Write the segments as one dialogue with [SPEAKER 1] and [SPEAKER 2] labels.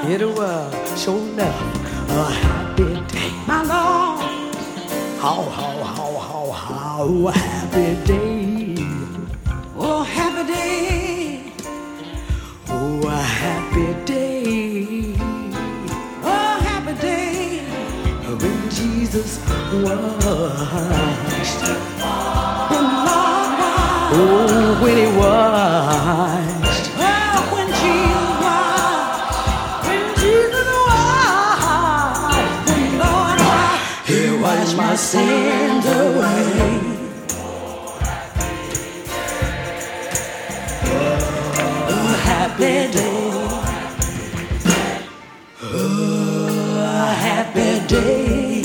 [SPEAKER 1] It was sure enough a happy day.
[SPEAKER 2] My Lord.
[SPEAKER 1] How happy day.
[SPEAKER 2] Oh, happy day.
[SPEAKER 1] Oh, a happy day.
[SPEAKER 2] Oh, happy day.
[SPEAKER 1] When Jesus washed.
[SPEAKER 2] When the Lord was.
[SPEAKER 1] Oh, when he washed.
[SPEAKER 2] Oh, when Jesus was. When Jesus was. When the Lord was.
[SPEAKER 1] He washed my sins away. A happy day. A happy day.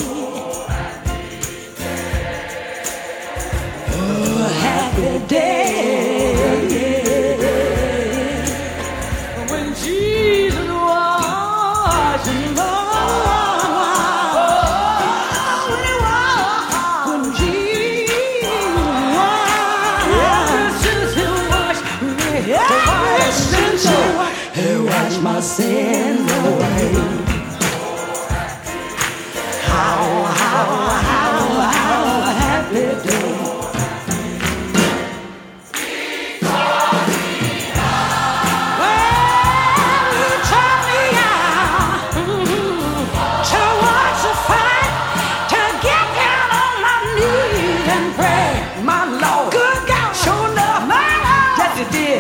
[SPEAKER 1] A happy day. When Jesus was in love.
[SPEAKER 2] When it was. When Jesus was.
[SPEAKER 1] Ever since he washed me, ever since he washed my sins away. How happy day.
[SPEAKER 2] Well, you taught me out to watch the fight, to get down on my knees and pray.
[SPEAKER 1] My Lord,
[SPEAKER 2] Good God,
[SPEAKER 1] sure enough,
[SPEAKER 2] my Lord,
[SPEAKER 1] yes it did.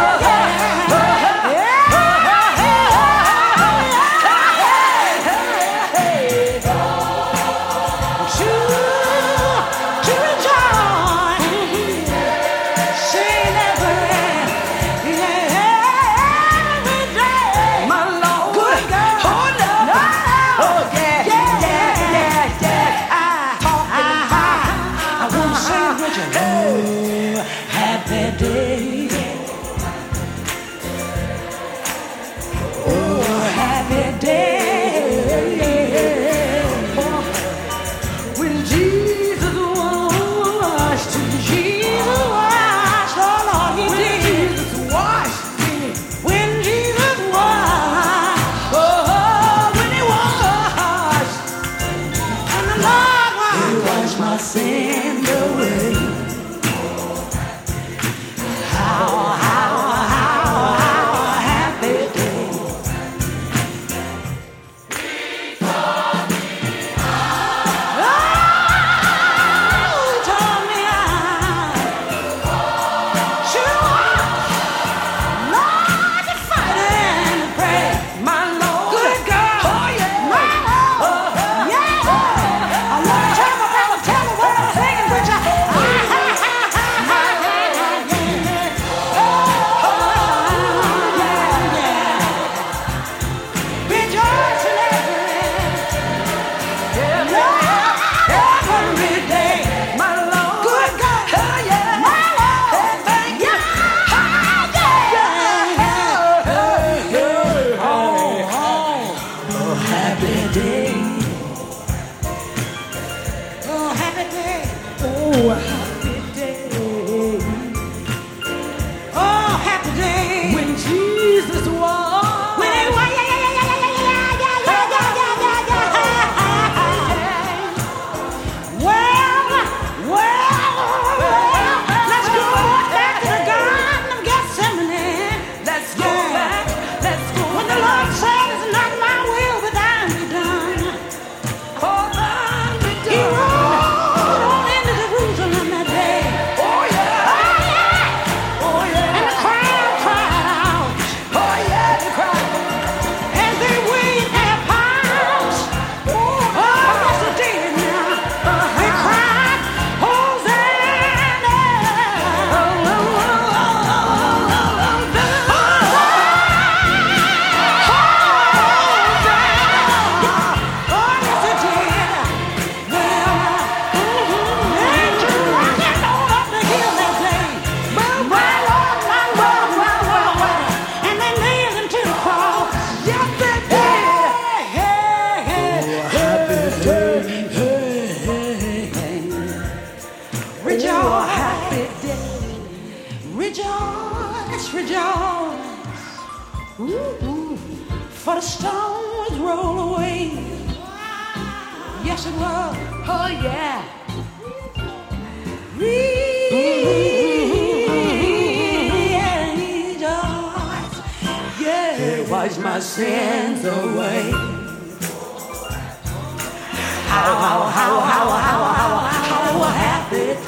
[SPEAKER 2] to rejoice, sing every day.
[SPEAKER 1] My Lord,
[SPEAKER 2] Good God,
[SPEAKER 1] hold up. Oh yeah,
[SPEAKER 2] I want to sing with you.
[SPEAKER 1] Oh, happy day. Oh, happy day. When Jesus washed,
[SPEAKER 2] Jesus washed, oh Lord, He
[SPEAKER 1] when
[SPEAKER 2] did.
[SPEAKER 1] Jesus washed me,
[SPEAKER 2] When Jesus washed,
[SPEAKER 1] oh, when he washed,
[SPEAKER 2] when the Lord
[SPEAKER 1] he
[SPEAKER 2] washed.
[SPEAKER 1] washed my sins away. How happy day.
[SPEAKER 2] Oh, told me Lord, to fight and to pray.
[SPEAKER 1] My Lord,
[SPEAKER 2] Good God,
[SPEAKER 1] oh yeah,
[SPEAKER 2] my Lord, yeah. I want to tell my brother, tell me what I'm singing, preacher. Rejoice in every day.
[SPEAKER 1] my Lord,
[SPEAKER 2] Good God,
[SPEAKER 1] oh yeah,
[SPEAKER 2] my Lord,
[SPEAKER 1] thank you. Oh, happy day.
[SPEAKER 2] Oh, happy day.
[SPEAKER 1] Oh, happy day.
[SPEAKER 2] Oh, happy day.
[SPEAKER 1] When Jesus was.
[SPEAKER 2] When it was, let's go back to the Garden of Gethsemane.
[SPEAKER 1] Let's go back. Let's go
[SPEAKER 2] When the Lord said, "It's not my will, but thine be done." He rode on into Jerusalem that day.
[SPEAKER 1] Oh yeah. Oh yeah.
[SPEAKER 2] And the crowd cried out
[SPEAKER 1] Oh yeah. They cried.
[SPEAKER 2] as they waved their palms. Oh, yes, it did now. They cried, "Hosanna!" Oh, yes, it did. Well, angels rocking on up the hill that day. My Lord, my Lord, my Lord. And they nailed him to the cross. Yes, they did.
[SPEAKER 1] Happy day.
[SPEAKER 2] Rejoice,
[SPEAKER 1] Happy day.
[SPEAKER 2] rejoice, rejoice. Ooh, ooh. for the stones roll away. Yes, it was. Oh, yeah. Rejoice. Yeah, wash my sins away. How happy day.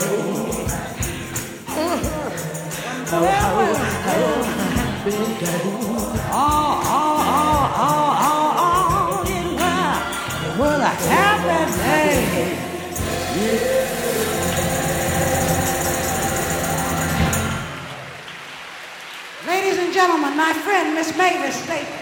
[SPEAKER 2] How happy day. It was a happy day. Ladies and gentlemen, my friend Miss Mavis Staples.